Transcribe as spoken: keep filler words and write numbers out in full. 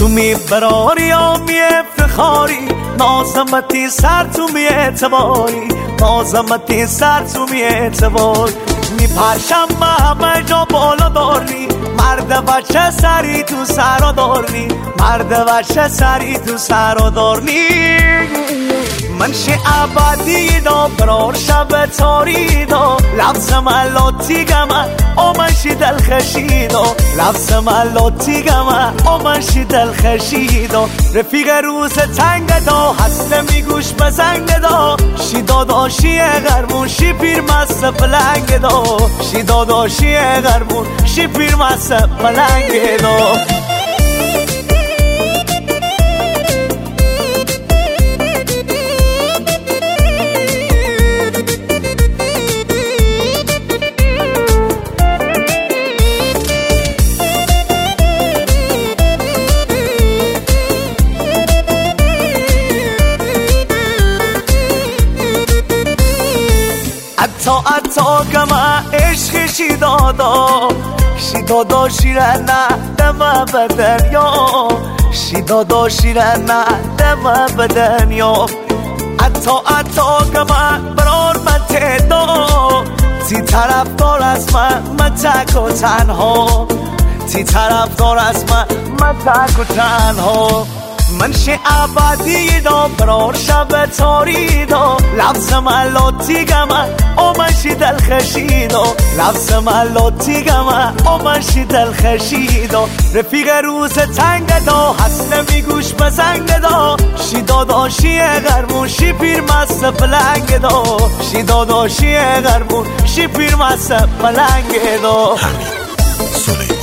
تو میبراری یا میفتخاری نازمتی سر تو میعتباری نازمتی سر تو میعتباری میپرشم همه جا بالا داری مرد بچه سری تو سرا داری مرد بچه سری تو سرا داری منشی ابدی دا برار شب تاری دا لفظ ملاتی گمه او منشی دل خشیدا لفظ ملاتی گمه او منشی دل خشیدا رفیق روز تنگ دا هسته میگوش بزنگ دا شی داداشی غرمون شی پیر مست پلنگ دا شی داداشی غرمون شی پیر مست پلنگ دا اتا اتا کما عشق شی دادا شی دادا شیرنه دم بدن یا شی دادا شیرنه دم بدن یا اتا اتا کما برار من تدا تی طرف دار از من من تک و تنها تی طرف دار از من من تک و تنها منشی ابدی دا برار شب تاری دا لفظ ملاتی گمه او منشی دل خشیدا لفظ ملاتی گمه او منشی دل خشیدا رفیق روز تنگ دا هسته میگوش بزنگ دا شی داداشی غرمون شی پیر مست پلنگ دا شی داداشی غرمون شی پیر مست پلنگ دا حمید سلیمانی.